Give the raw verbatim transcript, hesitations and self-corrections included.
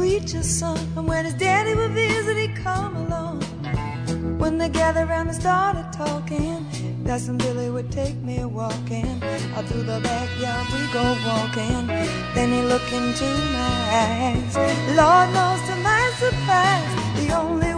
preacher's son, and when his daddy would visit, he'd come along. When they gathered around and started talking, Cousin Billy would take me walking. Out through the backyard we go walking. Then he looked into my eyes. Lord knows to my surprise, the only